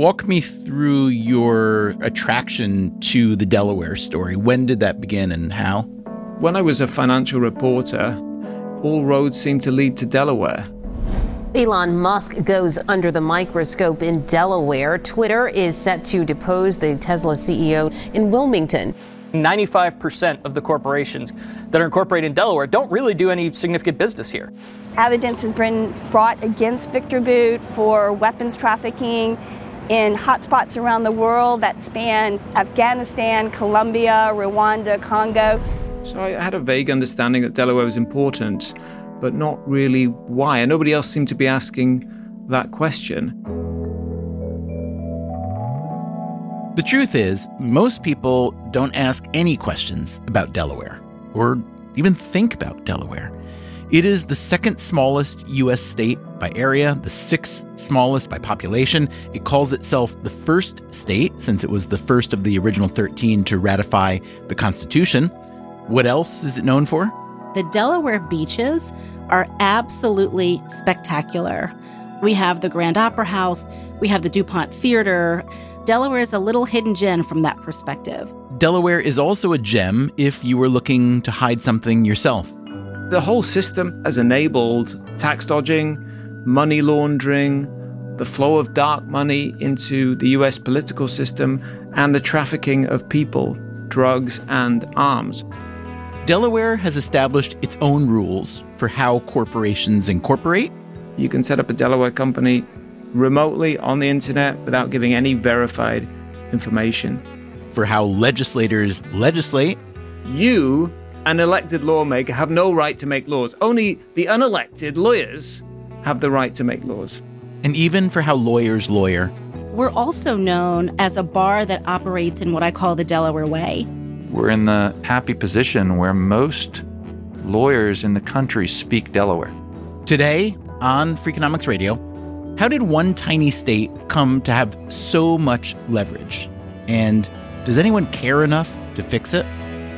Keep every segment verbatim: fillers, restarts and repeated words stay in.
walk me through your attraction to the Delaware story. When did that begin and how? When I was a financial reporter, all roads seemed to lead to Delaware. Elon Musk goes under the microscope in Delaware. Twitter is set to depose the Tesla C E O in Wilmington. ninety-five percent of the corporations that are incorporated in Delaware don't really do any significant business here. Evidence has been brought against Victor Boot for weapons trafficking in hotspots around the world that span Afghanistan, Colombia, Rwanda, Congo. So I had a vague understanding that Delaware was important, but not really why. And nobody else seemed to be asking that question. The truth is, most people don't ask any questions about Delaware, or even think about Delaware. It is the second smallest U S state by area, the sixth smallest by population. It calls itself the first state, since it was the first of the original thirteen to ratify the Constitution. What else is it known for? The Delaware beaches are absolutely spectacular. We have the Grand Opera House, we have the DuPont Theater. Delaware is a little hidden gem from that perspective. Delaware is also a gem if you were looking to hide something yourself. The whole system has enabled tax dodging, money laundering, the flow of dark money into the U S political system, and the trafficking of people, drugs, and arms. Delaware has established its own rules for how corporations incorporate. You can set up a Delaware company remotely on the internet without giving any verified information. For how legislators legislate. You, an elected lawmaker, have no right to make laws. Only the unelected lawyers have the right to make laws. And even for how lawyers lawyer. We're also known as a bar that operates in what I call the Delaware way. We're in the happy position where most lawyers in the country speak Delaware. Today on Freakonomics Radio, how did one tiny state come to have so much leverage? And does anyone care enough to fix it?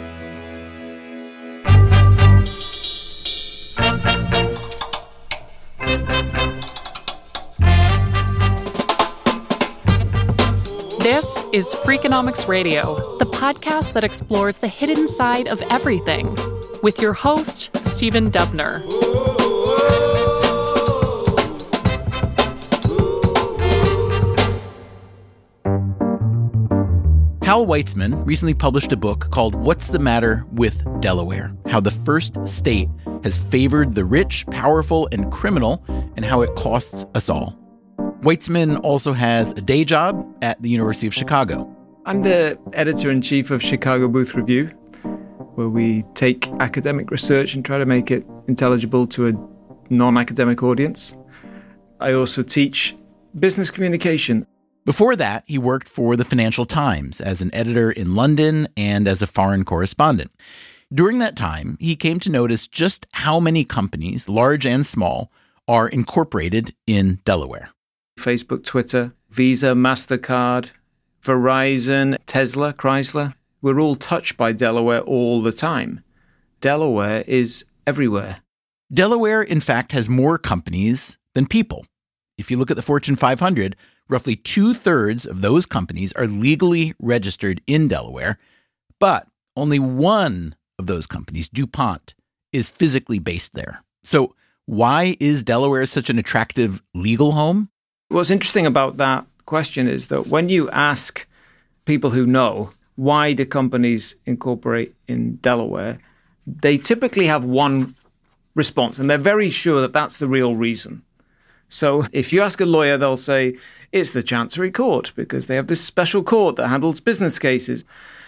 This is Freakonomics Radio, the podcast that explores the hidden side of everything, with your host, Stephen Dubner. Hal Weitzman recently published a book called What's the Matter with Delaware? How the First State has favored the rich, powerful, and criminal, and how it costs us all. Weitzman also has a day job at the University of Chicago. I'm the editor-in-chief of Chicago Booth Review, where we take academic research and try to make it intelligible to a non-academic audience. I also teach business communication. Before that, he worked for the Financial Times as an editor in London and as a foreign correspondent. During that time, he came to notice just how many companies, large and small, are incorporated in Delaware. Facebook, Twitter, Visa, MasterCard, Verizon, Tesla, Chrysler. We're all touched by Delaware all the time. Delaware is everywhere. Delaware, in fact, has more companies than people. If you look at the Fortune five hundred, roughly two-thirds of those companies are legally registered in Delaware, but only one of those companies, DuPont, is physically based there. So why is Delaware such an attractive legal home? What's interesting about that question is that when you ask people who know, why do companies incorporate in Delaware, they typically have one response, and they're very sure that that's the real reason. So if you ask a lawyer, they'll say, it's the Chancery Court, because they have this special court that handles business cases.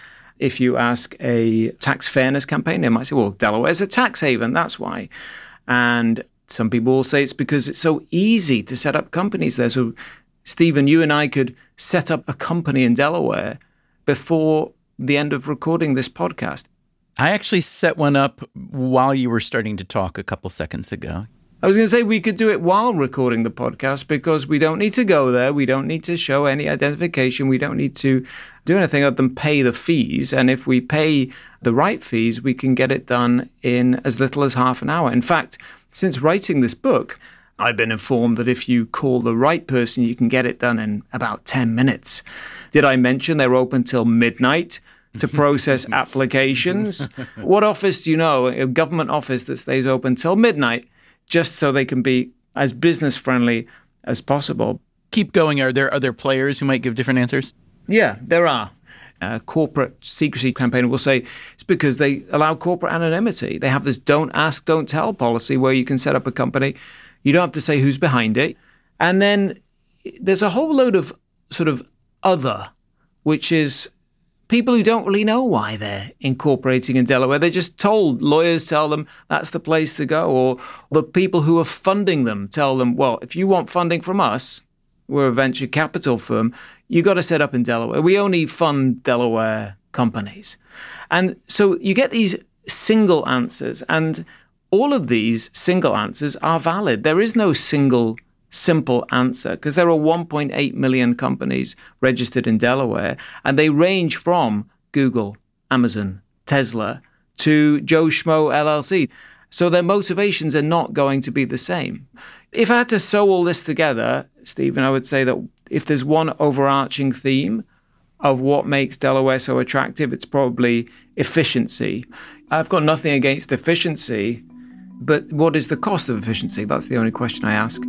If you ask a tax fairness campaign, they might say, well, Delaware's a tax haven, that's why. And some people will say it's because it's so easy to set up companies there. So, Stephen, you and I could set up a company in Delaware before the end of recording this podcast. I actually set one up while you were starting to talk a couple seconds ago. I was going to say we could do it while recording the podcast because we don't need to go there. We don't need to show any identification. We don't need to do anything other than pay the fees. And if we pay the right fees, we can get it done in as little as half an hour. In fact, since writing this book, I've been informed that if you call the right person, you can get it done in about ten minutes. Did I mention they're open till midnight to process applications? What office do you know, a government office that stays open till midnight, just so they can be as business friendly as possible? Keep going. Are there other players who might give different answers? Yeah, there are. A corporate secrecy campaign will say it's because they allow corporate anonymity. They have this don't ask, don't tell policy where you can set up a company. You don't have to say who's behind it. And then there's a whole load of sort of other, which is people who don't really know why they're incorporating in Delaware. They're just told, lawyers tell them that's the place to go. Or the people who are funding them tell them, well, if you want funding from us, we're a venture capital firm, you got to set up in Delaware. We only fund Delaware companies. And so you get these single answers, and all of these single answers are valid. There is no single simple answer because there are one point eight million companies registered in Delaware, and they range from Google, Amazon, Tesla to Joe Schmo L L C. So their motivations are not going to be the same. If I had to sew all this together, Stephen, I would say that if there's one overarching theme of what makes Delaware so attractive, it's probably efficiency. I've got nothing against efficiency, but what is the cost of efficiency? That's the only question I ask.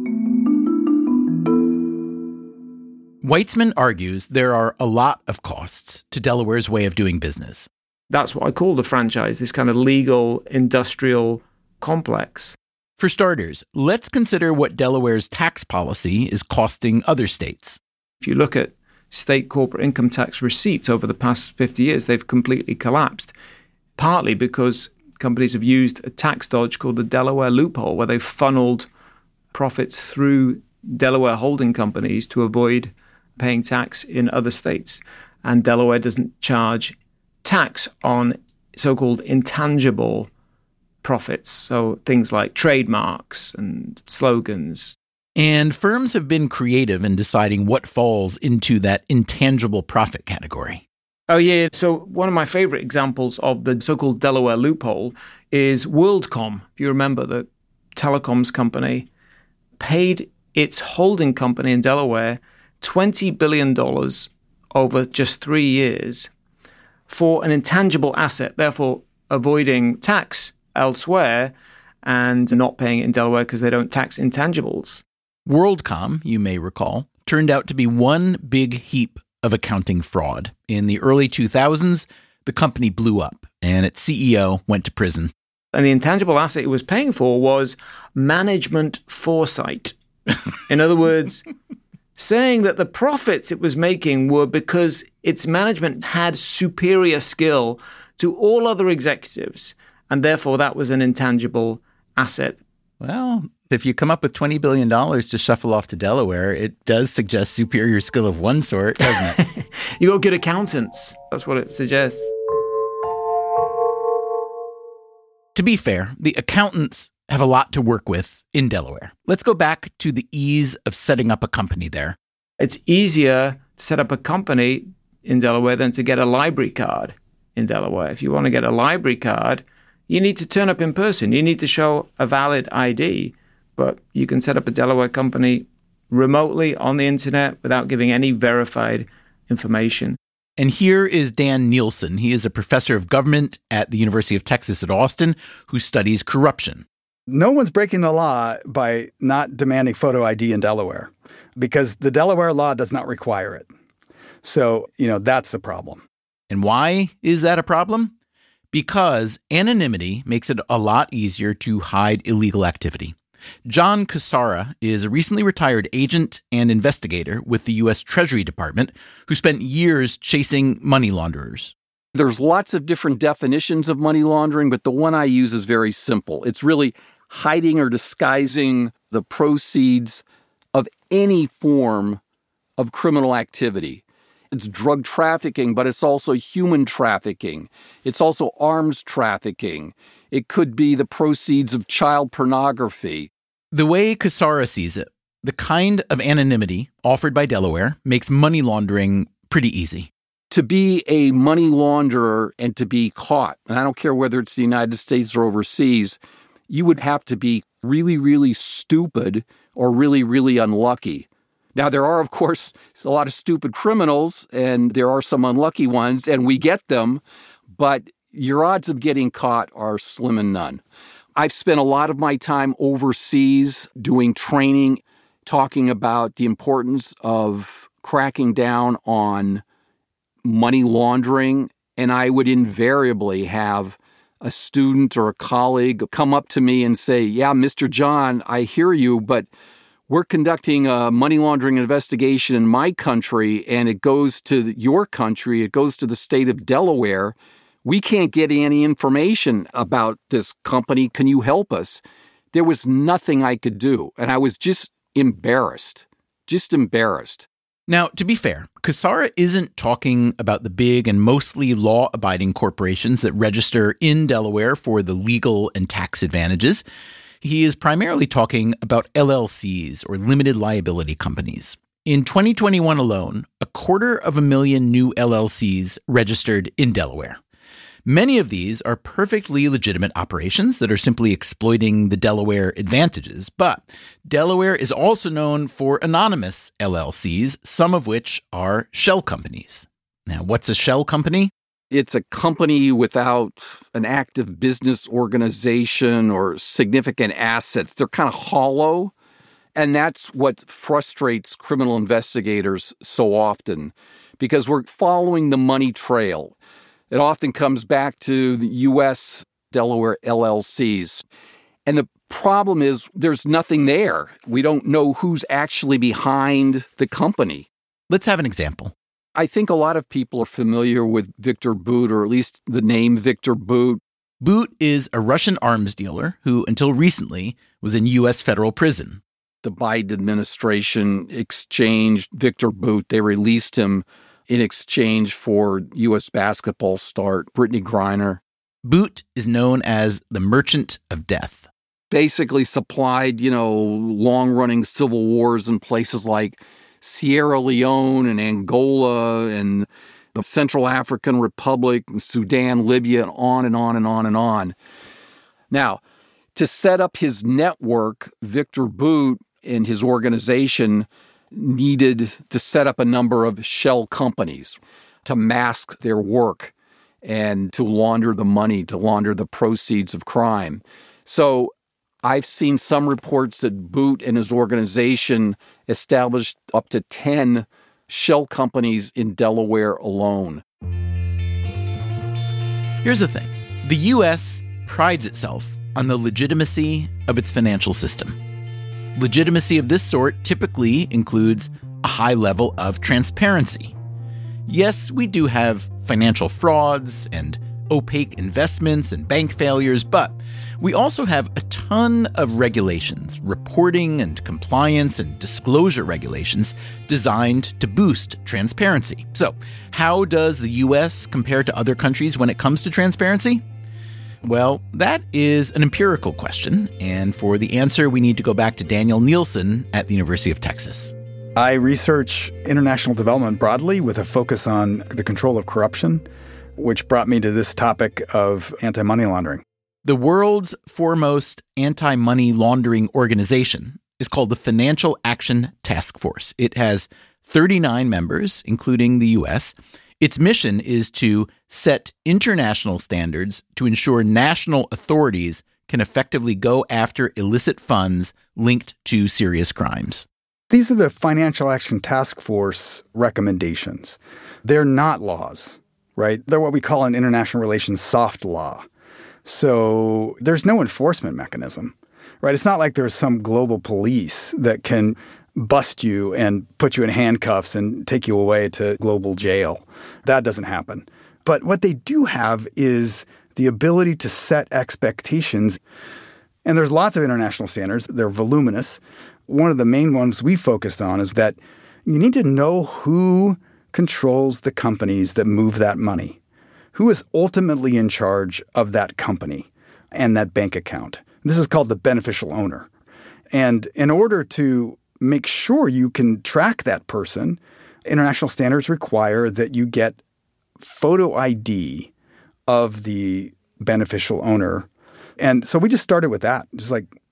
Weitzman argues there are a lot of costs to Delaware's way of doing business. That's what I call the franchise, this kind of legal industrial complex. For starters, let's consider what Delaware's tax policy is costing other states. If you look at state corporate income tax receipts over the past fifty years, they've completely collapsed, partly because companies have used a tax dodge called the Delaware loophole, where they've funneled profits through Delaware holding companies to avoid paying tax in other states. And Delaware doesn't charge tax on so-called intangible profits, so things like trademarks and slogans. And firms have been creative in deciding what falls into that intangible profit category. Oh, yeah. So one of my favorite examples of the so-called Delaware loophole is WorldCom. If you remember, the telecoms company paid its holding company in Delaware twenty billion dollars over just three years for an intangible asset, therefore avoiding tax elsewhere and not paying it in Delaware because they don't tax intangibles. WorldCom, you may recall, turned out to be one big heap of accounting fraud. In the early two thousands, the company blew up and its C E O went to prison. And the intangible asset it was paying for was management foresight. In other words, saying that the profits it was making were because its management had superior skill to all other executives, and therefore that was an intangible asset. Well, if you come up with twenty billion dollars to shuffle off to Delaware, it does suggest superior skill of one sort, doesn't it? You got good accountants. That's what it suggests. To be fair, the accountants have a lot to work with in Delaware. Let's go back to the ease of setting up a company there. It's easier to set up a company in Delaware than to get a library card in Delaware. If you want to get a library card, you need to turn up in person. You need to show a valid I D, but you can set up a Delaware company remotely on the internet without giving any verified information. And here is Dan Nielsen. He is a professor of government at the University of Texas at Austin who studies corruption. No one's breaking the law by not demanding photo I D in Delaware because the Delaware law does not require it. So, you know, that's the problem. And why is that a problem? Because anonymity makes it a lot easier to hide illegal activity. John Cassara is a recently retired agent and investigator with the U S Treasury Department who spent years chasing money launderers. There's lots of different definitions of money laundering, but the one I use is very simple. It's really hiding or disguising the proceeds of any form of criminal activity. It's drug trafficking, but it's also human trafficking. It's also arms trafficking. It could be the proceeds of child pornography. The way Cassara sees it, the kind of anonymity offered by Delaware makes money laundering pretty easy. To be a money launderer and to be caught, and I don't care whether it's the United States or overseas, you would have to be really, really stupid or really, really unlucky. Now, there are, of course, a lot of stupid criminals, and there are some unlucky ones, and we get them, but your odds of getting caught are slim and none. I've spent a lot of my time overseas doing training, talking about the importance of cracking down on money laundering, and I would invariably have a student or a colleague come up to me and say, yeah, Mister John, I hear you, but we're conducting a money laundering investigation in my country, and it goes to your country, it goes to the state of Delaware. We can't get any information about this company. Can you help us? There was nothing I could do, and I was just embarrassed, just embarrassed. Now, to be fair, Cassara isn't talking about the big and mostly law-abiding corporations that register in Delaware for the legal and tax advantages. He is primarily talking about L L Cs, or limited liability companies. In twenty twenty-one alone, a quarter of a million new L L Cs registered in Delaware. Many of these are perfectly legitimate operations that are simply exploiting the Delaware advantages, but Delaware is also known for anonymous L L Cs, some of which are shell companies. Now, what's a shell company? It's a company without an active business organization or significant assets. They're kind of hollow, and that's what frustrates criminal investigators so often, because we're following the money trail. It often comes back to the U S Delaware L L Cs. And the problem is there's nothing there. We don't know who's actually behind the company. Let's have an example. I think a lot of people are familiar with Viktor Bout, or at least the name Viktor Bout. Bout is a Russian arms dealer who, until recently, was in U S federal prison. The Biden administration exchanged Viktor Bout. They released him in exchange for U S basketball star Brittany Griner. Bout is known as the Merchant of Death. Basically supplied, you know, long-running civil wars in places like Sierra Leone and Angola and the Central African Republic, Sudan, Libya, and on and on and on and on. Now, to set up his network, Viktor Bout and his organization needed to set up a number of shell companies to mask their work and to launder the money, to launder the proceeds of crime. So I've seen some reports that Bout and his organization established up to ten shell companies in Delaware alone. Here's the thing. The U S prides itself on the legitimacy of its financial system. Legitimacy of this sort typically includes a high level of transparency. Yes, we do have financial frauds and opaque investments and bank failures, but we also have a ton of regulations, reporting and compliance and disclosure regulations designed to boost transparency. So, how does the U S compare to other countries when it comes to transparency? Well, that is an empirical question, and for the answer, we need to go back to Daniel Nielsen at the University of Texas. I research international development broadly with a focus on the control of corruption, which brought me to this topic of anti-money laundering. The world's foremost anti-money laundering organization is called the Financial Action Task Force. It has thirty-nine members, including the U S. Its mission is to set international standards to ensure national authorities can effectively go after illicit funds linked to serious crimes. These are the Financial Action Task Force recommendations. They're not laws, right? They're what we call in international relations soft law. So there's no enforcement mechanism, right? It's not like there's some global police that can bust you and put you in handcuffs and take you away to global jail. That doesn't happen. But what they do have is the ability to set expectations. And there's lots of international standards. They're voluminous. One of the main ones we focused on is that you need to know who controls the companies that move that money. Who is ultimately in charge of that company and that bank account? This is called the beneficial owner. And in order to make sure you can track that person, international standards require that you get photo I D of the beneficial owner. And so we just started with that. Just like,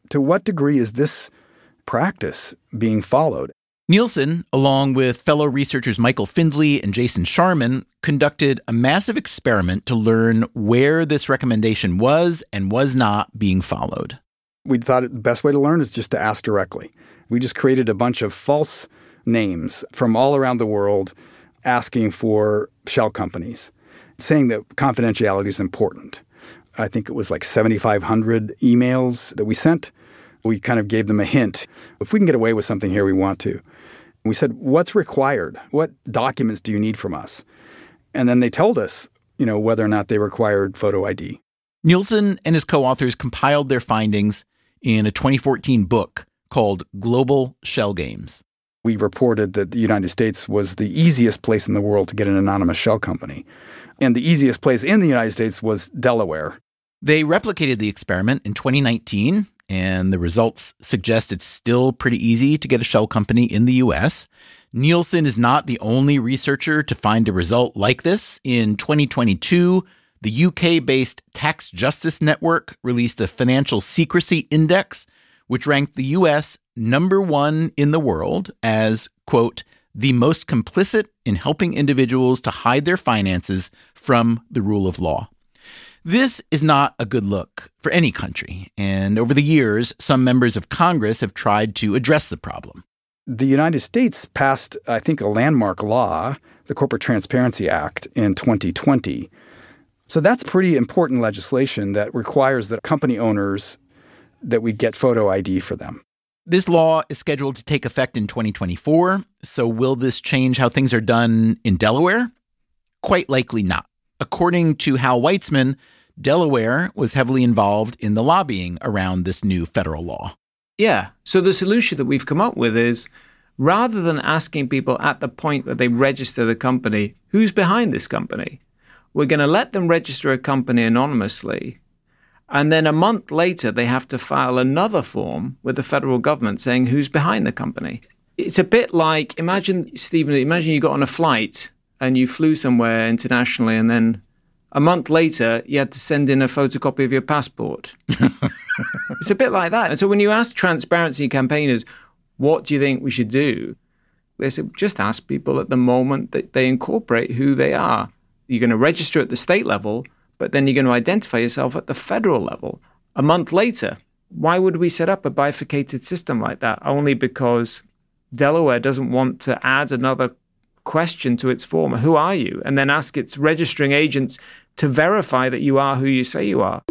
to what degree is this practice being followed? Nielsen, along with fellow researchers Michael Findley and Jason Sharman, conducted a massive experiment to learn where this recommendation was and was not being followed. We thought the best way to learn is just to ask directly. We just created a bunch of false names from all around the world asking for shell companies, saying that confidentiality is important. I think it was like seventy-five hundred emails that we sent. We kind of gave them a hint. If we can get away with something here, we want to. We said, what's required? What documents do you need from us? And then they told us, you know, whether or not they required photo I D. Nielsen and his co-authors compiled their findings in a twenty fourteen book called Global Shell Games. We reported that the United States was the easiest place in the world to get an anonymous shell company. And the easiest place in the United States was Delaware. They replicated the experiment in twenty nineteen, and the results suggest it's still pretty easy to get a shell company in the U S. Nielsen is not the only researcher to find a result like this. In twenty twenty-two, the U K-based Tax Justice Network released a financial secrecy index, which ranked the U S number one in the world as, quote, the most complicit in helping individuals to hide their finances from the rule of law. This is not a good look for any country, and over the years, some members of Congress have tried to address the problem. The United States passed, I think, a landmark law, the Corporate Transparency Act, in twenty twenty. So that's pretty important legislation that requires that company owners, that we get photo I D for them. This law is scheduled to take effect in twenty twenty-four, so will this change how things are done in Delaware? Quite likely not. According to Hal Weitzman, Delaware was heavily involved in the lobbying around this new federal law. Yeah. So the solution that we've come up with is, rather than asking people at the point that they register the company, who's behind this company, we're going to let them register a company anonymously. And then a month later, they have to file another form with the federal government saying who's behind the company. It's a bit like, imagine, Stephen, imagine you got on a flight and you flew somewhere internationally, and then a month later, you had to send in a photocopy of your passport. It's a bit like that. And so when you ask transparency campaigners, what do you think we should do? They say, just ask people at the moment that they incorporate who they are. You're going to register at the state level, but then you're going to identify yourself at the federal level a month later. Why would we set up a bifurcated system like that? Only because Delaware doesn't want to add another question to its form, who are you? And then ask its registering agents to verify that you are who you say you are.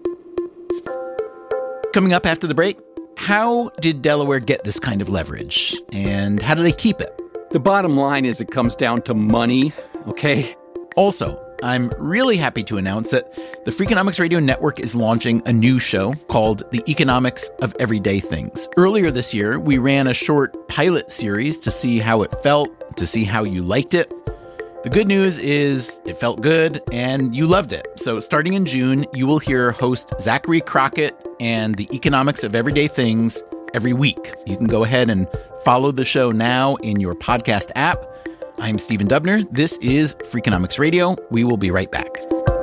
Coming up after the break, how did Delaware get this kind of leverage? And how do they keep it? The bottom line is it comes down to money, okay? Also, I'm really happy to announce that the Freakonomics Radio Network is launching a new show called The Economics of Everyday Things. Earlier this year, we ran a short pilot series to see how it felt, to see how you liked it. The good news is it felt good and you loved it. So starting in June, you will hear host Zachary Crockett and The Economics of Everyday Things every week. You can go ahead and follow the show now in your podcast app. I'm Stephen Dubner. This is Freakonomics Radio. We will be right back.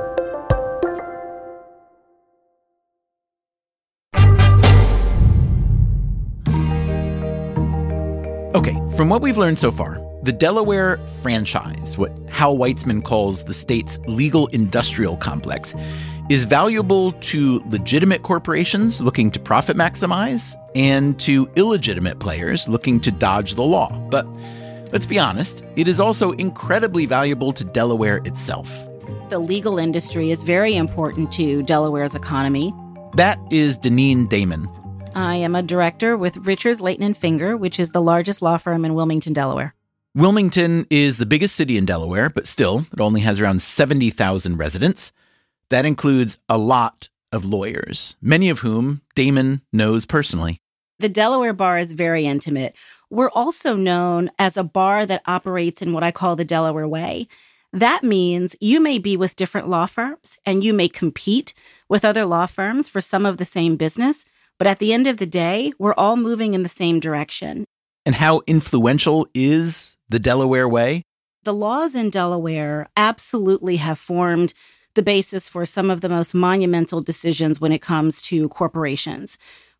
Okay, from what we've learned so far, the Delaware franchise, what Hal Weitzman calls the state's legal industrial complex, is valuable to legitimate corporations looking to profit maximize and to illegitimate players looking to dodge the law. But let's be honest, it is also incredibly valuable to Delaware itself. The legal industry is very important to Delaware's economy. That is Deneen Damon. I am a director with Richards, Leighton and Finger, which is the largest law firm in Wilmington, Delaware. Wilmington is the biggest city in Delaware, but still, it only has around seventy thousand residents. That includes a lot of lawyers, many of whom Damon knows personally. The Delaware bar is very intimate. We're also known as a bar that operates in what I call the Delaware way. That means you may be with different law firms and you may compete with other law firms for some of the same business, but at the end of the day, we're all moving in the same direction. And how influential is the Delaware way? The laws in Delaware absolutely have formed the basis for some of the most monumental decisions when it comes to corporations.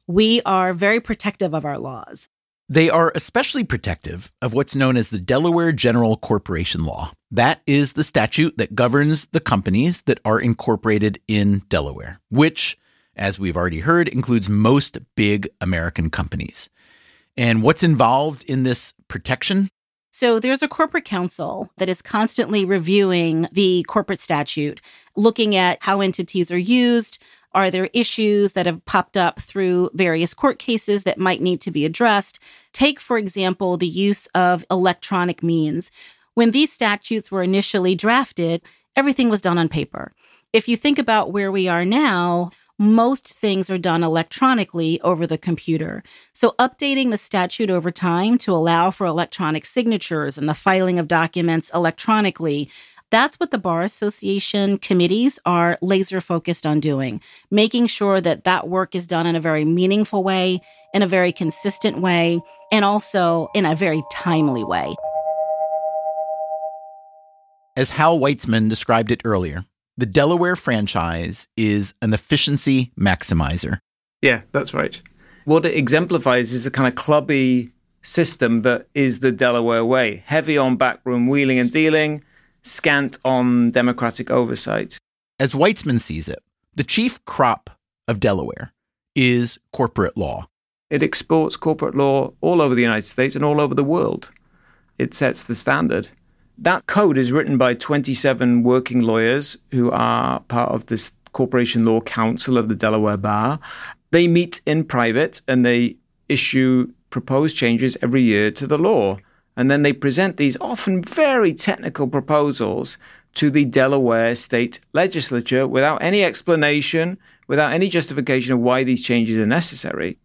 We are very protective of our laws. They are especially protective of what's known as the Delaware General Corporation Law. That is the statute that governs the companies that are incorporated in Delaware, which, as we've already heard, includes most big American companies. And what's involved in this protection? So there's a corporate counsel that is constantly reviewing the corporate statute, looking at how entities are used. Are there issues that have popped up through various court cases that might need to be addressed? Take, for example, the use of electronic means. When these statutes were initially drafted, everything was done on paper. If you think about where we are now, most things are done electronically over the computer. So updating the statute over time to allow for electronic signatures and the filing of documents electronically, that's what the Bar Association committees are laser focused on doing, making sure that that work is done in a very meaningful way, in a very consistent way, and also in a very timely way. As Hal Weitzman described it earlier, the Delaware franchise is an efficiency maximizer. Yeah, that's right. What it exemplifies is a kind of clubby system that is the Delaware way, heavy on backroom wheeling and dealing, scant on democratic oversight. As Weitzman sees it, the chief crop of Delaware is corporate law. It exports corporate law all over the United States and all over the world. It sets the standard. That code is written by twenty-seven working lawyers who are part of this Corporation Law Council of the Delaware Bar. They meet in private and they issue proposed changes every year to the law. And then they present these often very technical proposals to the Delaware state legislature without any explanation, without any justification of why these changes are necessary.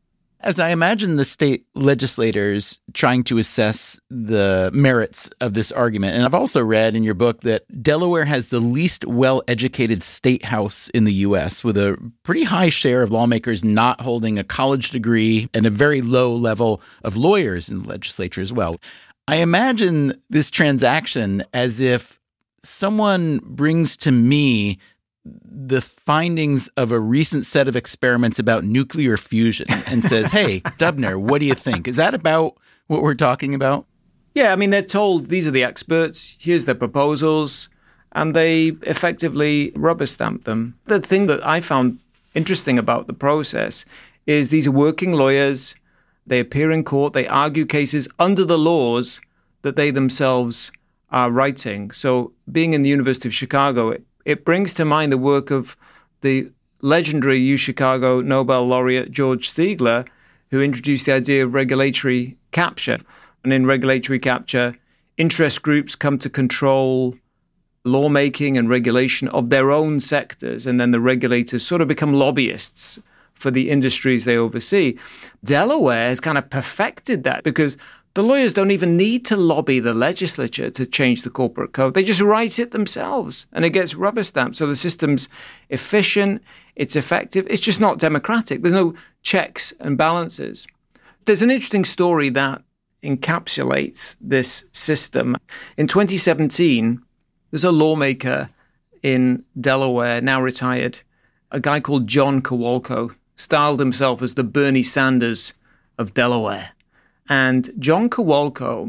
As I imagine the state legislators trying to assess the merits of this argument, and I've also read in your book that Delaware has the least well-educated state house in the U S, with a pretty high share of lawmakers not holding a college degree and a very low level of lawyers in the legislature as well. I imagine this transaction as if someone brings to me the findings of a recent set of experiments about nuclear fusion and says, hey, Dubner, what do you think? Is that about what we're talking about? Yeah, I mean, they're told these are the experts, here's their proposals, and they effectively rubber stamp them. The thing that I found interesting about the process is these are working lawyers, they appear in court, they argue cases under the laws that they themselves are writing. So being in the University of Chicago, it, it brings to mind the work of the legendary U Chicago Nobel laureate George Stigler, who introduced the idea of regulatory capture. And in regulatory capture, interest groups come to control lawmaking and regulation of their own sectors, and then the regulators sort of become lobbyists for the industries they oversee. Delaware has kind of perfected that because the lawyers don't even need to lobby the legislature to change the corporate code. They just write it themselves, and it gets rubber stamped. So the system's efficient, it's effective, it's just not democratic. There's no checks and balances. There's an interesting story that encapsulates this system. In twenty seventeen, there's a lawmaker in Delaware, now retired, a guy called John Kowalko, styled himself as the Bernie Sanders of Delaware. And John Kowalko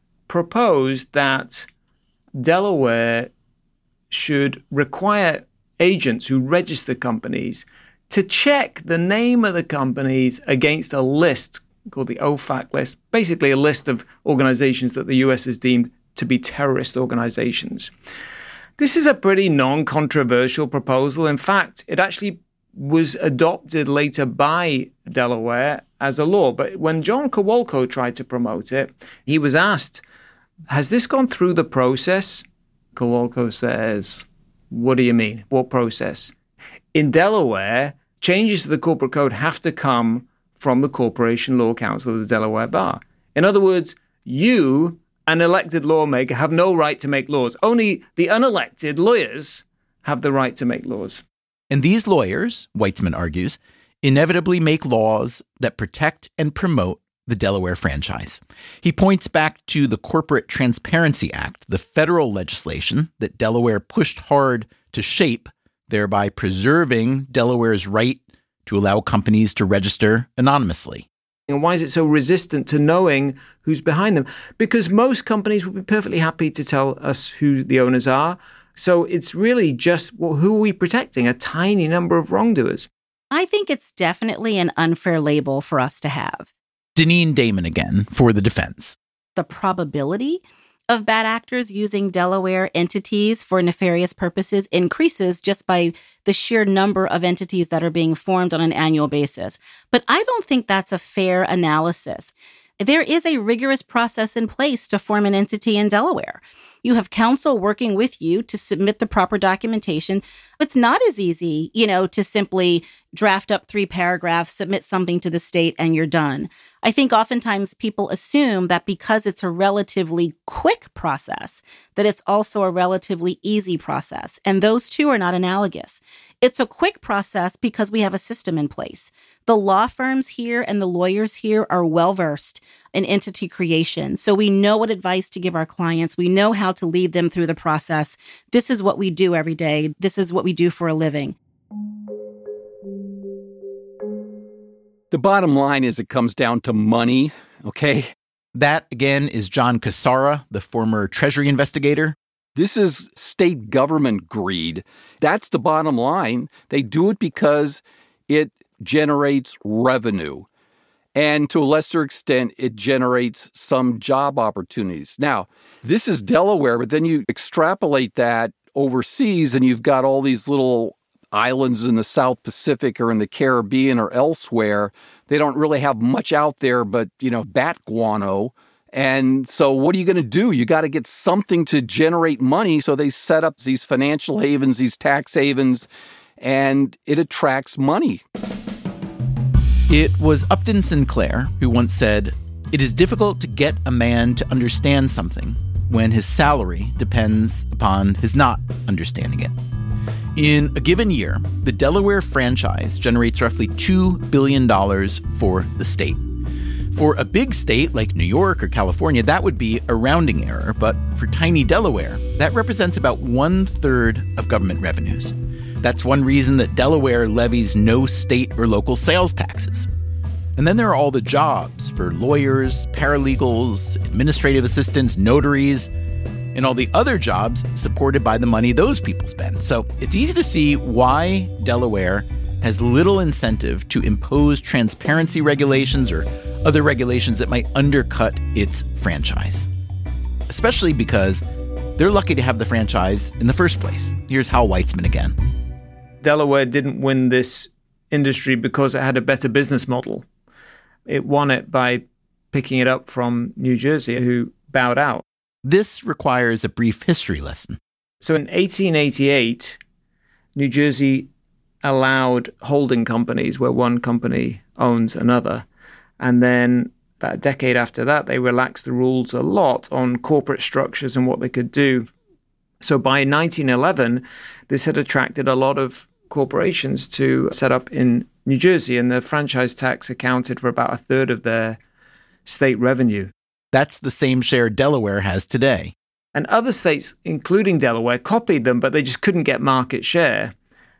proposed that Delaware should require agents who register companies to check the name of the companies against a list called the O FAC list, basically a list of organizations that the U S has deemed to be terrorist organizations. This is a pretty non-controversial proposal. In fact, it actually was adopted later by Delaware as a law. But when John Kowalko tried to promote it, he was asked, has this gone through the process? Kowalko says, what do you mean? What process? In Delaware, changes to the corporate code have to come from the Corporation Law Council of the Delaware Bar. In other words, you, an elected lawmaker, have no right to make laws. Only the unelected lawyers have the right to make laws. And these lawyers, Weitzman argues, inevitably make laws that protect and promote the Delaware franchise. He points back to the Corporate Transparency Act, the federal legislation that Delaware pushed hard to shape, thereby preserving Delaware's right to allow companies to register anonymously. And why is it so resistant to knowing who's behind them? Because most companies would be perfectly happy to tell us who the owners are. So it's really just, well, who are we protecting? A tiny number of wrongdoers. I think it's definitely an unfair label for us to have. Deneen Damon again for the defense. The probability of bad actors using Delaware entities for nefarious purposes increases just by the sheer number of entities that are being formed on an annual basis. But I don't think that's a fair analysis. There is a rigorous process in place to form an entity in Delaware. You have counsel working with you to submit the proper documentation. It's not as easy, you know, to simply draft up three paragraphs, submit something to the state, and you're done. I think oftentimes people assume that because it's a relatively quick process, that it's also a relatively easy process. And those two are not analogous. It's a quick process because we have a system in place. The law firms here and the lawyers here are well-versed in entity creation. So we know what advice to give our clients. We know how to lead them through the process. This is what we do every day. This is what we do for a living. The bottom line is it comes down to money, okay? That, again, is John Cassara, the former Treasury investigator. This is state government greed. That's the bottom line. They do it because it generates revenue. And to a lesser extent, it generates some job opportunities. Now, this is Delaware, but then you extrapolate that overseas and you've got all these little islands in the South Pacific or in the Caribbean or elsewhere. They don't really have much out there but, you know, bat guano. And so what are you going to do? You got to get something to generate money. So they set up these financial havens, these tax havens, and it attracts money. It was Upton Sinclair who once said, "It is difficult to get a man to understand something when his salary depends upon his not understanding it." In a given year, the Delaware franchise generates roughly two billion dollars for the state. For a big state like New York or California, that would be a rounding error, but for tiny Delaware, that represents about one-third of government revenues. That's one reason that Delaware levies no state or local sales taxes. And then there are all the jobs for lawyers, paralegals, administrative assistants, notaries, and all the other jobs supported by the money those people spend. So it's easy to see why Delaware has little incentive to impose transparency regulations or other regulations that might undercut its franchise. Especially because they're lucky to have the franchise in the first place. Here's Hal Weitzman again. Delaware didn't win this industry because it had a better business model. It won it by picking it up from New Jersey, who bowed out. This requires a brief history lesson. So in eighteen eighty-eight, New Jersey allowed holding companies where one company owns another. And then about a decade after that, they relaxed the rules a lot on corporate structures and what they could do. So by nineteen eleven, this had attracted a lot of corporations to set up in New Jersey, and the franchise tax accounted for about a third of their state revenue. That's the same share Delaware has today. And other states, including Delaware, copied them, but they just couldn't get market share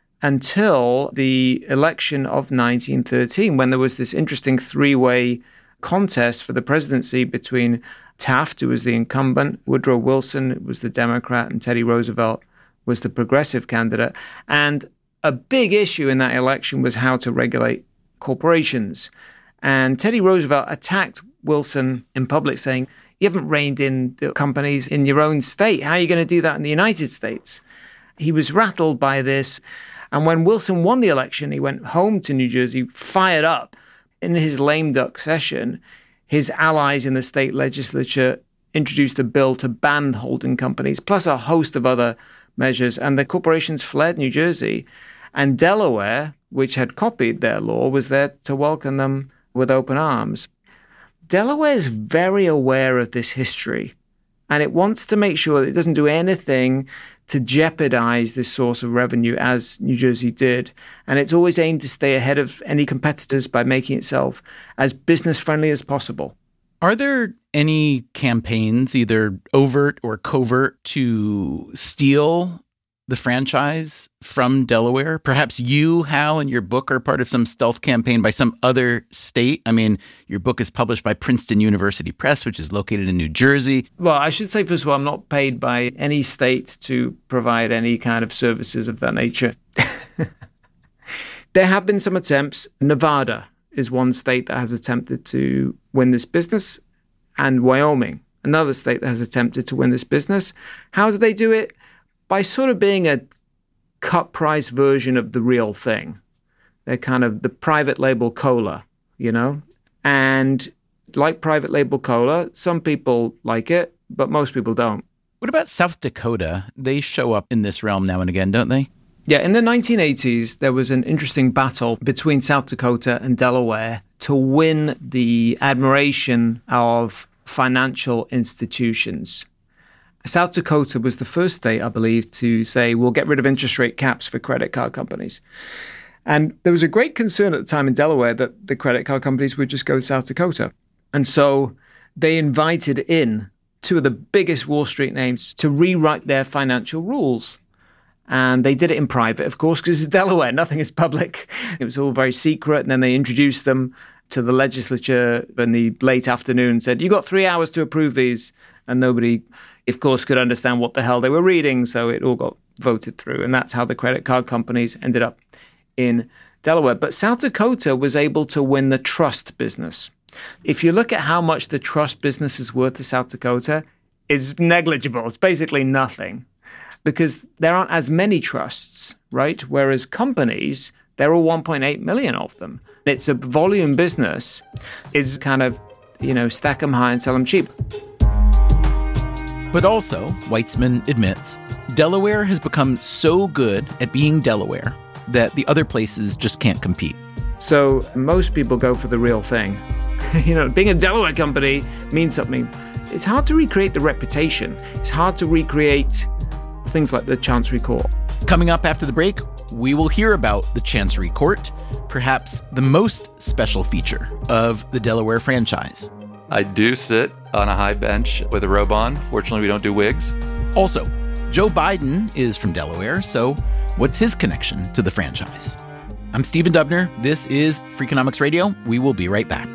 until the election of nineteen thirteen, when there was this interesting three-way contest for the presidency between Taft, who was the incumbent, Woodrow Wilson was the Democrat, and Teddy Roosevelt was the progressive candidate. And a big issue in that election was how to regulate corporations. And Teddy Roosevelt attacked Wilson in public, saying, "You haven't reined in the companies in your own state. How are you going to do that in the United States?" He was rattled by this. And when Wilson won the election, he went home to New Jersey, fired up. In his lame duck session, his allies in the state legislature introduced a bill to ban holding companies, plus a host of other measures. And the corporations fled New Jersey. And Delaware, which had copied their law, was there to welcome them with open arms. Delaware is very aware of this history, and it wants to make sure that it doesn't do anything to jeopardize this source of revenue, as New Jersey did. And it's always aimed to stay ahead of any competitors by making itself as business-friendly as possible. Are there any campaigns, either overt or covert, to steal the franchise from Delaware? Perhaps you, Hal, in your book are part of some stealth campaign by some other state. I mean, your book is published by Princeton University Press, which is located in New Jersey. Well, I should say, first of all, I'm not paid by any state to provide any kind of services of that nature. There have been some attempts. Nevada is one state that has attempted to win this business, and Wyoming, another state that has attempted to win this business. How do they do it? By sort of being a cut price version of the real thing. They're kind of the private label cola, you know? And like private label cola, some people like it, but most people don't. What about South Dakota? They show up in this realm now and again, don't they? Yeah, in the nineteen eighties, there was an interesting battle between South Dakota and Delaware to win the admiration of financial institutions. South Dakota was the first state, I believe, to say, we'll get rid of interest rate caps for credit card companies. And there was a great concern at the time in Delaware that the credit card companies would just go to South Dakota. And so they invited in two of the biggest Wall Street names to rewrite their financial rules. And they did it in private, of course, because it's Delaware. Nothing is public. It was all very secret. And then they introduced them to the legislature in the late afternoon and said, you got three hours to approve these. And nobody, of course, could understand what the hell they were reading. So it all got voted through. And that's how the credit card companies ended up in Delaware. But South Dakota was able to win the trust business. If you look at how much the trust business is worth to South Dakota, it's negligible. It's basically nothing. Because there aren't as many trusts, right? Whereas companies, there are one point eight million of them. It's a volume business. It's kind of, you know, stack them high and sell them cheap. But also, Weitzman admits, Delaware has become so good at being Delaware that the other places just can't compete. So most people go for the real thing. You know, being a Delaware company means something. It's hard to recreate the reputation. It's hard to recreate things like the Chancery Court. Coming up after the break, we will hear about the Chancery Court, perhaps the most special feature of the Delaware franchise. I do sit on a high bench with a robe on. Fortunately, we don't do wigs. Also, Joe Biden is from Delaware, so what's his connection to the franchise? I'm Stephen Dubner. This is Freakonomics Radio. We will be right back.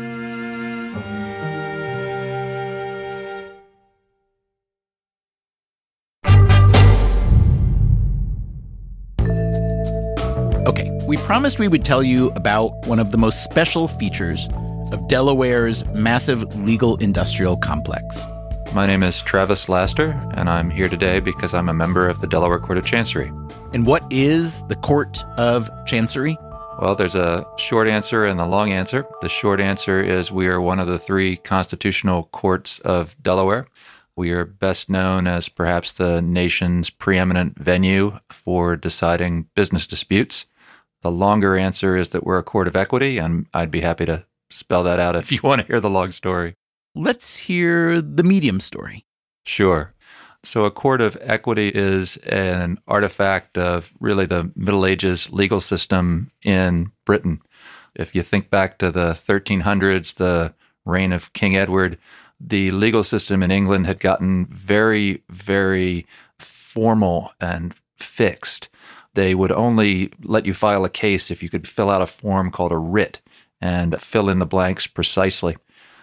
Okay, we promised we would tell you about one of the most special features of Delaware's massive legal industrial complex. My name is Travis Laster, and I'm here today because I'm a member of the Delaware Court of Chancery. And what is the Court of Chancery? Well, there's a short answer and a long answer. The short answer is we are one of the three constitutional courts of Delaware. We are best known as perhaps the nation's preeminent venue for deciding business disputes. The longer answer is that we're a court of equity, and I'd be happy to spell that out if you want to hear the long story. Let's hear the medium story. Sure. So a court of equity is an artifact of really the Middle Ages legal system in Britain. If you think back to the thirteen hundreds, the reign of King Edward, the legal system in England had gotten very, very formal and fixed. They would only let you file a case if you could fill out a form called a writ and fill in the blanks precisely.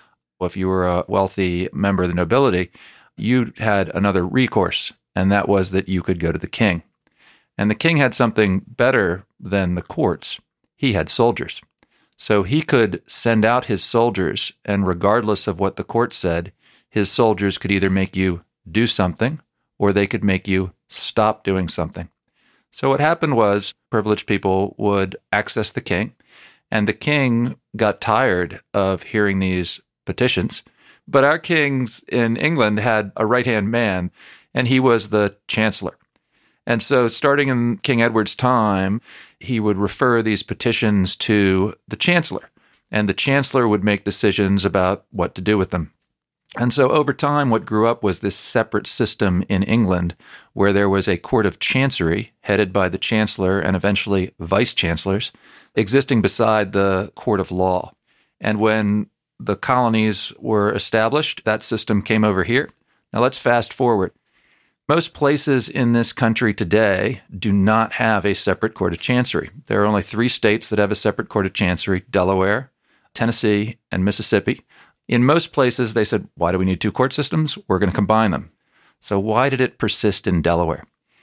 If you were a wealthy member of the nobility, you had another recourse, and that was that you could go to the king. And the king had something better than the courts. He had soldiers. So he could send out his soldiers, and regardless of what the court said, his soldiers could either make you do something or they could make you stop doing something. So what happened was privileged people would access the king, and the king got tired of hearing these petitions. But our kings in England had a right-hand man, and he was the chancellor. And so starting in King Edward's time, he would refer these petitions to the chancellor, and the chancellor would make decisions about what to do with them. And so over time, what grew up was this separate system in England where there was a court of chancery headed by the chancellor and eventually vice-chancellors existing beside the court of law. And when the colonies were established, that system came over here. Now let's fast forward. Most places in this country today do not have a separate court of chancery. There are only three states that have a separate court of chancery: Delaware, Tennessee, and Mississippi. In most places, they said, why do we need two court systems? We're going to combine them. So why did it persist in Delaware?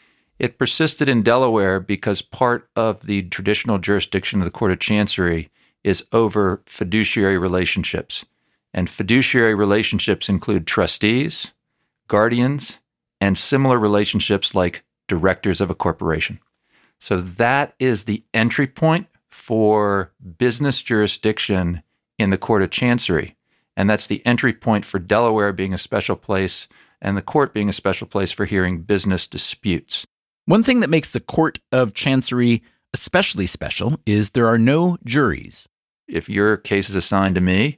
It persisted in Delaware because part of the traditional jurisdiction of the Court of Chancery is over fiduciary relationships. And fiduciary relationships include trustees, guardians, and similar relationships like directors of a corporation. So that is the entry point for business jurisdiction in the Court of Chancery. And that's the entry point for Delaware being a special place and the court being a special place for hearing business disputes. One thing that makes the Court of Chancery especially special is there are no juries. If your case is assigned to me,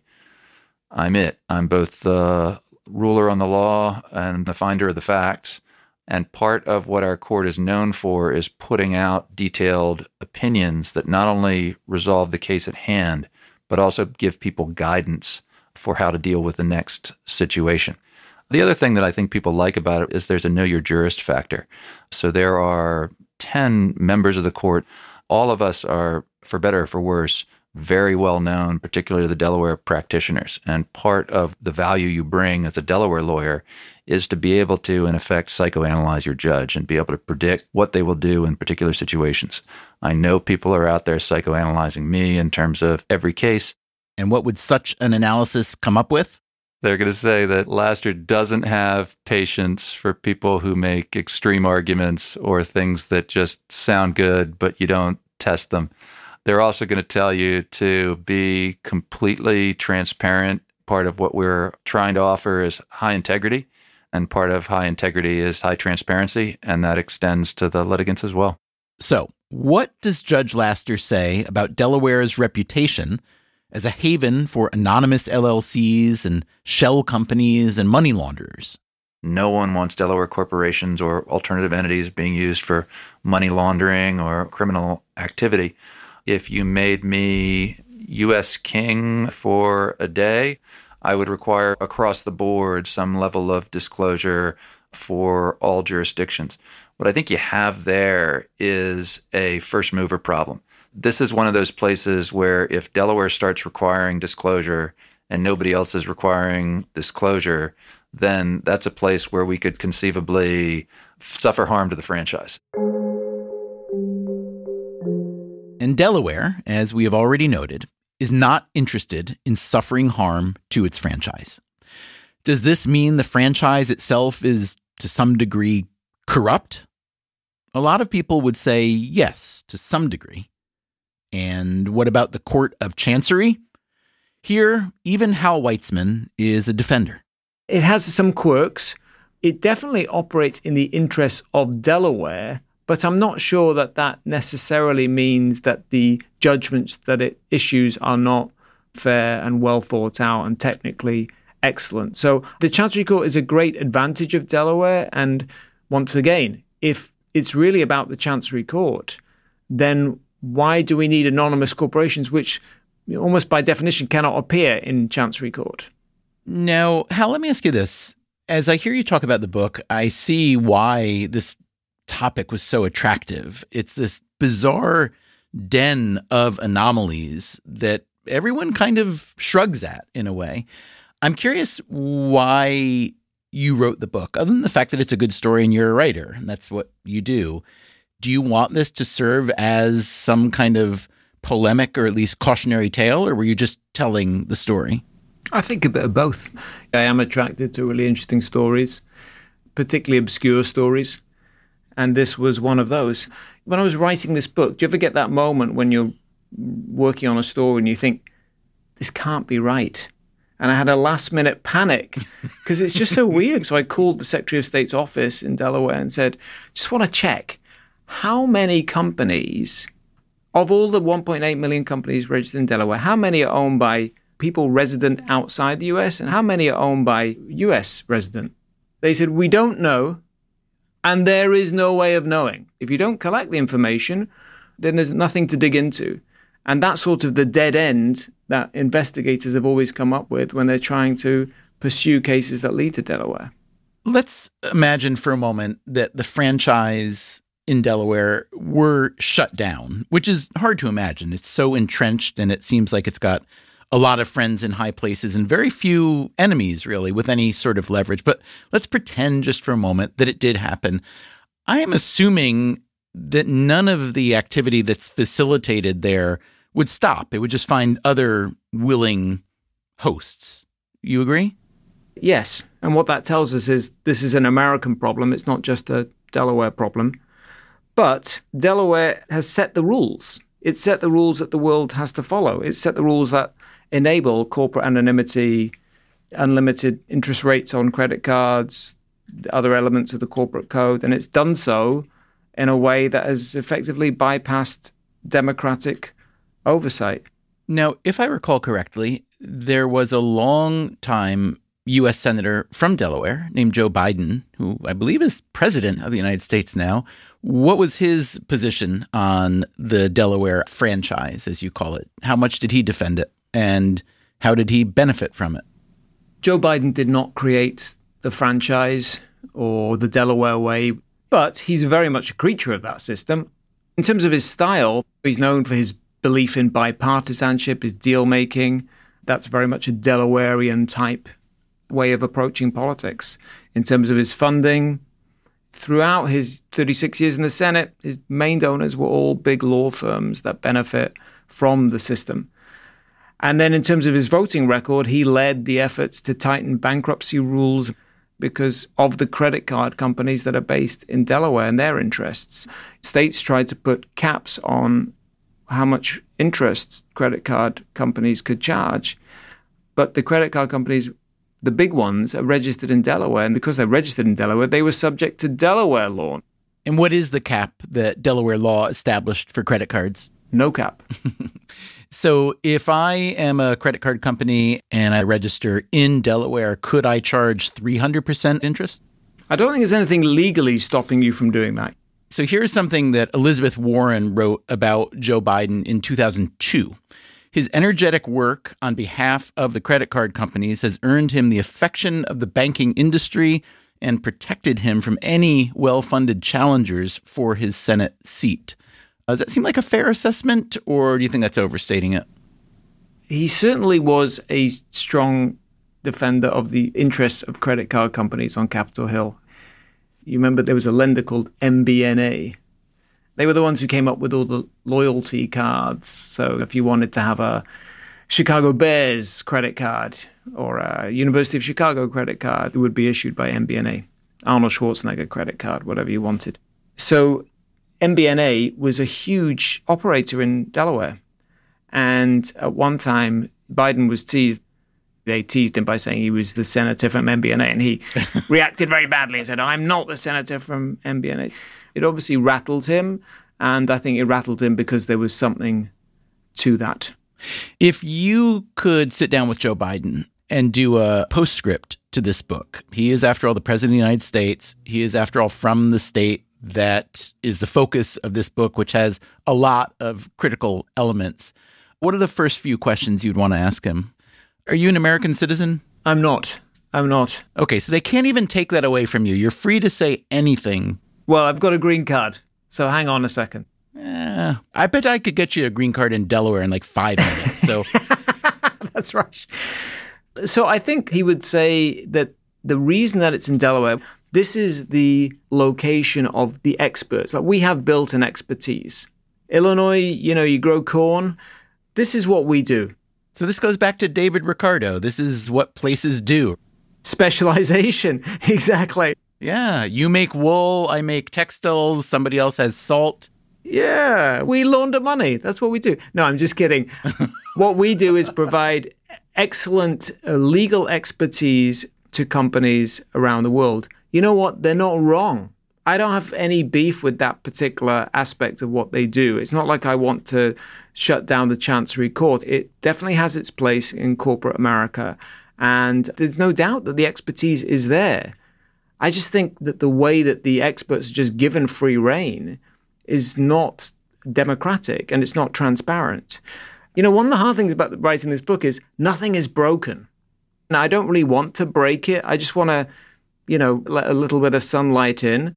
I'm it. I'm both the ruler on the law and the finder of the facts. And part of what our court is known for is putting out detailed opinions that not only resolve the case at hand, but also give people guidance for how to deal with the next situation. The other thing that I think people like about it is there's a know your jurist factor. So there are ten members of the court. All of us are, for better or for worse, very well known, particularly the Delaware practitioners. And part of the value you bring as a Delaware lawyer is to be able to, in effect, psychoanalyze your judge and be able to predict what they will do in particular situations. I know people are out there psychoanalyzing me in terms of every case. And what would such an analysis come up with? They're going to say that Laster doesn't have patience for people who make extreme arguments or things that just sound good, but you don't test them. They're also going to tell you to be completely transparent. Part of what we're trying to offer is high integrity, and part of high integrity is high transparency, and that extends to the litigants as well. So, what does Judge Laster say about Delaware's reputation as a haven for anonymous L L Cs and shell companies and money launderers? No one wants Delaware corporations or alternative entities being used for money laundering or criminal activity. If you made me U S king for a day, I would require across the board some level of disclosure for all jurisdictions. What I think you have there is a first mover problem. This is one of those places where if Delaware starts requiring disclosure and nobody else is requiring disclosure, then that's a place where we could conceivably suffer harm to the franchise. And Delaware, as we have already noted, is not interested in suffering harm to its franchise. Does this mean the franchise itself is, to some degree, corrupt? A lot of people would say yes, to some degree. And what about the Court of Chancery? Here, even Hal Weitzman is a defender. It has some quirks. It definitely operates in the interests of Delaware, but I'm not sure that that necessarily means that the judgments that it issues are not fair and well thought out and technically excellent. So the Chancery Court is a great advantage of Delaware. And once again, if it's really about the Chancery Court, then why do we need anonymous corporations, which almost by definition cannot appear in Chancery Court? Now, Hal, let me ask you this. As I hear you talk about the book, I see why this topic was so attractive. It's this bizarre den of anomalies that everyone kind of shrugs at in a way. I'm curious why you wrote the book, other than the fact that it's a good story and you're a writer, and that's what you do. Do you want this to serve as some kind of polemic or at least cautionary tale, or were you just telling the story? I think a bit of both. I am attracted to really interesting stories, particularly obscure stories. And this was one of those. When I was writing this book, do you ever get that moment when you're working on a story and you think, this can't be right? And I had a last minute panic because it's just so weird. So I called the Secretary of State's office in Delaware and said, just want to check how many companies, of all the one point eight million companies registered in Delaware, how many are owned by people resident outside the U S and how many are owned by U S resident? They said, we don't know. And there is no way of knowing. If you don't collect the information, then there's nothing to dig into. And that's sort of the dead end that investigators have always come up with when they're trying to pursue cases that lead to Delaware. Let's imagine for a moment that the franchise in Delaware were shut down, which is hard to imagine. It's so entrenched, and it seems like it's got a lot of friends in high places and very few enemies, really, with any sort of leverage. But let's pretend just for a moment that it did happen. I am assuming that none of the activity that's facilitated there would stop. It would just find other willing hosts. You agree? Yes. And what that tells us is this is an American problem. It's not just a Delaware problem. But Delaware has set the rules. It's set the rules that the world has to follow. It's set the rules that enable corporate anonymity, unlimited interest rates on credit cards, other elements of the corporate code. And it's done so in a way that has effectively bypassed democratic oversight. Now, if I recall correctly, there was a long time U S Senator from Delaware named Joe Biden, who I believe is president of the United States now. What was his position on the Delaware franchise, as you call it? How much did he defend it? And how did he benefit from it? Joe Biden did not create the franchise or the Delaware way, but he's very much a creature of that system. In terms of his style, he's known for his belief in bipartisanship, his deal-making. That's very much a Delawarean type way of approaching politics. In terms of his funding, throughout his thirty-six years in the Senate, his main donors were all big law firms that benefit from the system. And then in terms of his voting record, he led the efforts to tighten bankruptcy rules because of the credit card companies that are based in Delaware and their interests. States tried to put caps on how much interest credit card companies could charge. But the credit card companies, the big ones, are registered in Delaware. And because they're registered in Delaware, they were subject to Delaware law. And what is the cap that Delaware law established for credit cards? No cap. So if I am a credit card company and I register in Delaware, could I charge three hundred percent interest? I don't think there's anything legally stopping you from doing that. So here's something that Elizabeth Warren wrote about Joe Biden in two thousand two. His energetic work on behalf of the credit card companies has earned him the affection of the banking industry and protected him from any well-funded challengers for his Senate seat. Does that seem like a fair assessment, or do you think that's overstating it? He certainly was a strong defender of the interests of credit card companies on Capitol Hill. You remember there was a lender called M B N A. They were the ones who came up with all the loyalty cards. So if you wanted to have a Chicago Bears credit card or a University of Chicago credit card, it would be issued by M B N A. Arnold Schwarzenegger credit card, whatever you wanted. So M B N A was a huge operator in Delaware. And at one time, Biden was teased. They teased him by saying he was the senator from M B N A. And he reacted very badly and said, I'm not the senator from M B N A. It obviously rattled him. And I think it rattled him because there was something to that. If you could sit down with Joe Biden and do a postscript to this book, he is, after all, the president of the United States. He is, after all, from the state that is the focus of this book, which has a lot of critical elements. What are the first few questions you'd want to ask him? Are you an American citizen? I'm not. I'm not. Okay, so they can't even take that away from you. You're free to say anything. Well, I've got a green card, so hang on a second. Eh, I bet I could get you a green card in Delaware in like five minutes. So That's right. So I think he would say that the reason that it's in Delaware, this is the location of the experts. Like, we have built an expertise. Illinois, you know, you grow corn. This is what we do. So this goes back to David Ricardo. This is what places do. Specialization. Exactly. Yeah. You make wool. I make textiles. Somebody else has salt. Yeah. We launder money. That's what we do. No, I'm just kidding. What we do is provide excellent uh, legal expertise to companies around the world. You know what? They're not wrong. I don't have any beef with that particular aspect of what they do. It's not like I want to shut down the Chancery Court. It definitely has its place in corporate America. And there's no doubt that the expertise is there. I just think that the way that the experts are just given free rein is not democratic and it's not transparent. You know, one of the hard things about writing this book is nothing is broken. And I don't really want to break it. I just want to you know, let a little bit of sunlight in.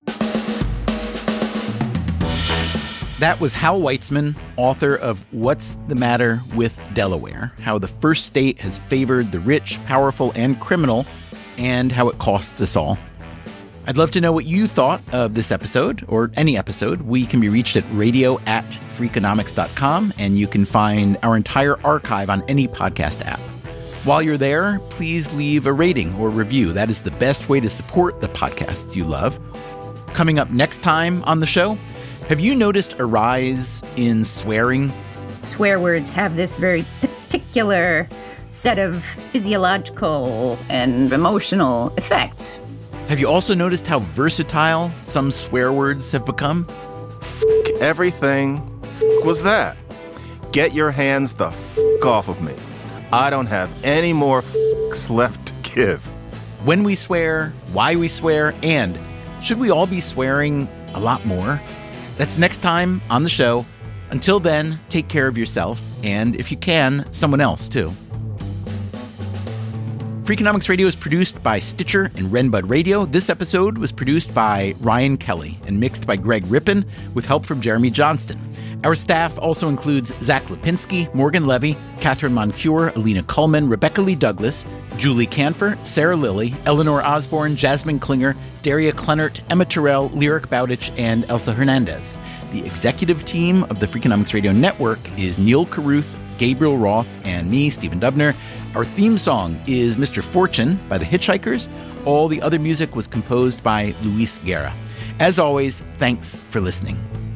That was Hal Weitzman, author of What's the Matter with Delaware? How the First State Has Favored the Rich, Powerful, and Criminal, and How It Costs Us All. I'd love to know what you thought of this episode, or any episode. We can be reached at radio at freakonomics dot com, and you can find our entire archive on any podcast app. While you're there, please leave a rating or review. That is the best way to support the podcasts you love. Coming up next time on the show, have you noticed a rise in swearing? Swear words have this very particular set of physiological and emotional effects. Have you also noticed how versatile some swear words have become? F*** everything. F*** was that? Get your hands the f*** off of me. I don't have any more f***s left to give. When we swear, why we swear, and should we all be swearing a lot more? That's next time on the show. Until then, take care of yourself, and if you can, someone else too. Freakonomics Radio is produced by Stitcher and Renbud Radio. This episode was produced by Ryan Kelly and mixed by Greg Rippin with help from Jeremy Johnston. Our staff also includes Zach Lipinski, Morgan Levy, Catherine Moncure, Alina Kuhlman, Rebecca Lee Douglas, Julie Canfer, Sarah Lilly, Eleanor Osborne, Jasmine Klinger, Daria Kleinert, Emma Terrell, Lyric Bowditch, and Elsa Hernandez. The executive team of the Freakonomics Radio Network is Neil Carruth, Gabriel Roth, and me, Stephen Dubner. Our theme song is Mister Fortune by the Hitchhikers. All the other music was composed by Luis Guerra. As always, thanks for listening.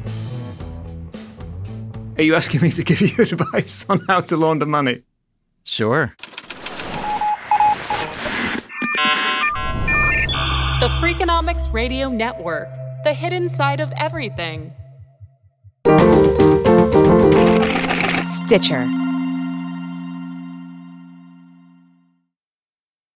Are you asking me to give you advice on how to launder money? Sure. The Freakonomics Radio Network, the hidden side of everything. Stitcher.